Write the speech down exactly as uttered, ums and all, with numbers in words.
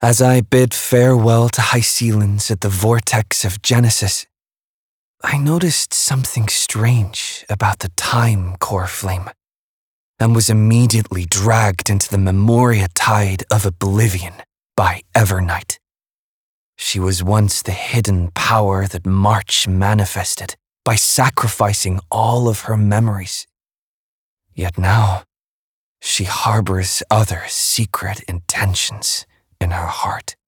As I bid farewell to Hycelens at the vortex of Genesis, I noticed something strange about the time core flame, and was immediately dragged into the Memoria tide of oblivion by Evernight. She was once the hidden power that March manifested by sacrificing all of her memories. Yet now, she harbors other secret intentions in her heart.